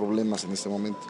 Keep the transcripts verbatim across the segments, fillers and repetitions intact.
problemas en este momento.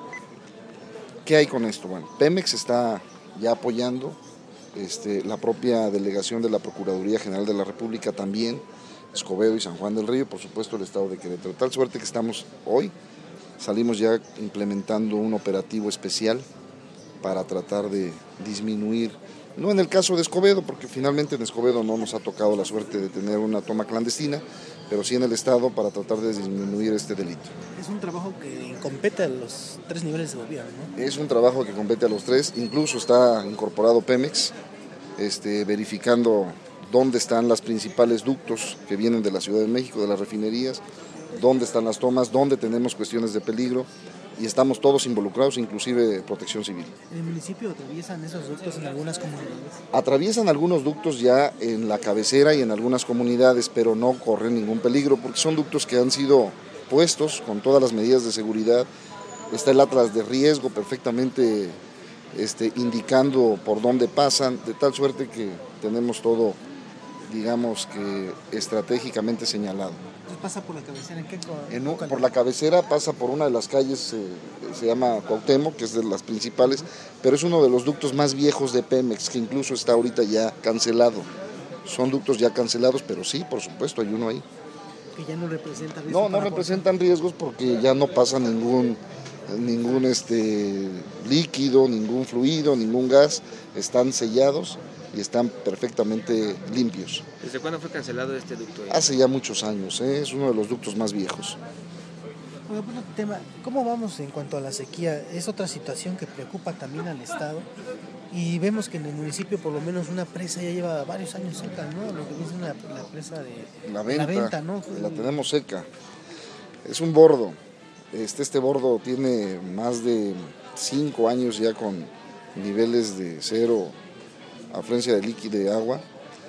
¿Qué hay con esto? Bueno, Pemex está ya apoyando, este, la propia delegación de la Procuraduría General de la República también, Escobedo y San Juan del Río, por supuesto el Estado de Querétaro. Tal suerte que estamos hoy, salimos ya implementando un operativo especial para tratar de disminuir, no en el caso de Escobedo, porque finalmente en Escobedo no nos ha tocado la suerte de tener una toma clandestina, pero sí en el Estado para tratar de disminuir este delito. Es un trabajo que compete a los tres niveles de gobierno, ¿no? Es un trabajo que compete a los tres, incluso está incorporado Pemex, este, verificando dónde están los principales ductos que vienen de la Ciudad de México, de las refinerías, dónde están las tomas, dónde tenemos cuestiones de peligro, y estamos todos involucrados, inclusive Protección Civil. ¿En el municipio atraviesan esos ductos en algunas comunidades? Atraviesan algunos ductos ya en la cabecera y en algunas comunidades, pero no corren ningún peligro porque son ductos que han sido puestos con todas las medidas de seguridad. Está el atlas de riesgo perfectamente este, indicando por dónde pasan, de tal suerte que tenemos todo, digamos que estratégicamente señalado. ¿Pasa por la cabecera? ¿En qué en un, por la cabecera pasa por una de las calles, eh, se llama Cuauhtémoc, que es de las principales, pero es uno de los ductos más viejos de Pemex, que incluso está ahorita ya cancelado. Son ductos ya cancelados, pero sí, por supuesto, hay uno ahí. ¿Que ya no representa riesgo? No, no representan riesgos porque ya no pasa ningún, ningún este, líquido, ningún fluido, ningún gas, están sellados y están perfectamente limpios. ¿Desde cuándo fue cancelado este ducto? Hace ya muchos años, ¿eh? Es uno de los ductos más viejos. Bueno, bueno, tema, ¿cómo vamos en cuanto a la sequía? Es otra situación que preocupa también al Estado y vemos que en el municipio por lo menos una presa ya lleva varios años seca, ¿no? Lo que dicen la, la presa de la venta, la venta, ¿no? La tenemos seca. Es un bordo. Este, este bordo tiene más de cinco años ya con niveles de cero afluencia de líquido de agua.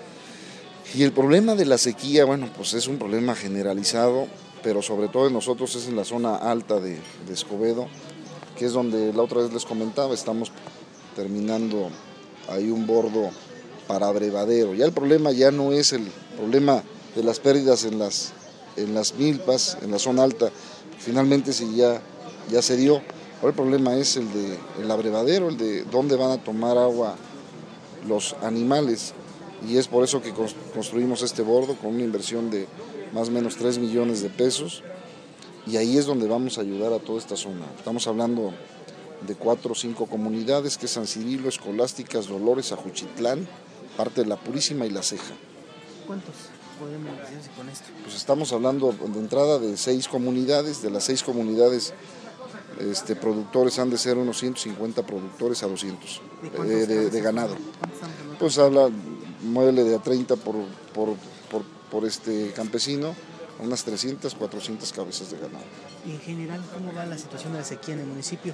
Y el problema de la sequía, bueno, pues es un problema generalizado, pero sobre todo en nosotros es en la zona alta de, de Escobedo, que es donde la otra vez les comentaba, estamos terminando ahí un bordo para abrevadero. Ya el problema ya no es el problema de las pérdidas en las, en las milpas, en la zona alta, finalmente sí ya, ya se dio. Ahora el problema es el de el abrevadero, el de dónde van a tomar agua los animales, y es por eso que construimos este bordo con una inversión de más o menos tres millones de pesos, y ahí es donde vamos a ayudar a toda esta zona. Estamos hablando de cuatro o cinco comunidades, que es San Cirilo, Escolásticas, Dolores, Ajuchitlán, parte de La Purísima y La Ceja. ¿Cuántos podemos beneficiarse con esto? Pues estamos hablando de entrada de seis comunidades, de las seis comunidades Este, productores han de ser unos ciento cincuenta productores a doscientos ¿De, de, de, de ganado. ¿Cuántos Pues habla, muévele de a treinta por, por, por, por este campesino, unas trescientas, cuatrocientas cabezas de ganado. Y en general, ¿cómo va la situación de la sequía en el municipio?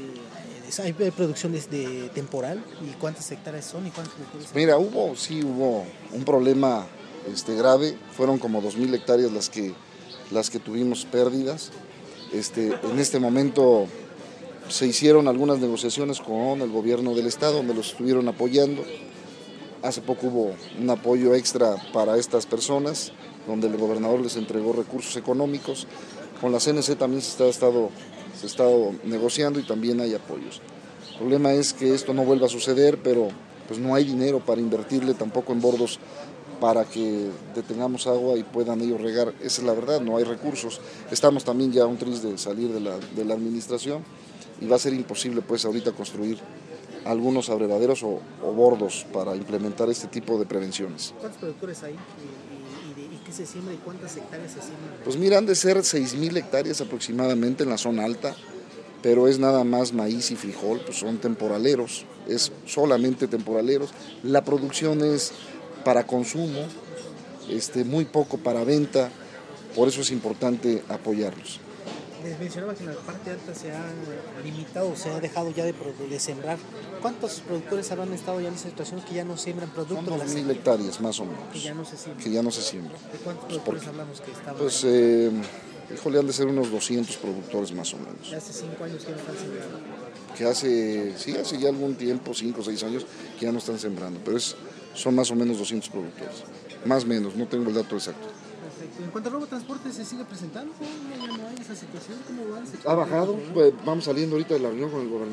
Eh, ¿Hay producción de, de temporal? ¿Y cuántas hectáreas son? ¿Y cuántos hectáreas? Mira, hubo, sí hubo un problema este, grave, fueron como dos mil hectáreas las que, las que tuvimos pérdidas. Este, en este momento se hicieron algunas negociaciones con el gobierno del estado, donde los estuvieron apoyando. Hace poco hubo un apoyo extra para estas personas, donde el gobernador les entregó recursos económicos. Con la C N C también se está estado, se ha estado negociando y también hay apoyos. El problema es que esto no vuelva a suceder, pero pues no hay dinero para invertirle tampoco en bordos para que detengamos agua y puedan ellos regar. Esa es la verdad, no hay recursos. Estamos también ya a un tris de salir de la, de la administración y va a ser imposible pues ahorita construir algunos abrevaderos o, o bordos para implementar este tipo de prevenciones. ¿Cuántos productores hay? ¿Y, y, y, y qué se siembra y cuántas hectáreas se siembran? Pues mira, han de ser seis mil hectáreas aproximadamente en la zona alta, pero es nada más maíz y frijol, pues son temporaleros, es solamente temporaleros. La producción es para consumo, este, muy poco para venta, por eso es importante apoyarlos. Les mencionaba que en la parte alta se ha limitado, se ha dejado ya de, de sembrar. ¿Cuántos productores habrán estado ya en esa situación que ya no siembran productos? Son dos mil hectáreas más o menos. Que ya no se siembran. Que ya no se siembran. ¿De cuántos pues productores porque, hablamos que estaban? Pues, eh, híjole, han de ser unos doscientos productores más o menos. ¿De hace cinco años que no están sembrando? Que hace, sí, hace ya algún tiempo, cinco o seis años, que ya no están sembrando, pero es, son más o menos doscientos productores. Más o menos, no tengo el dato exacto. Perfecto. En cuanto al robo de transporte, ¿se sigue presentando? ¿Ya no hay esa situación? ¿Cómo va? Ha bajado, pues, vamos saliendo ahorita de la reunión con el gobernador.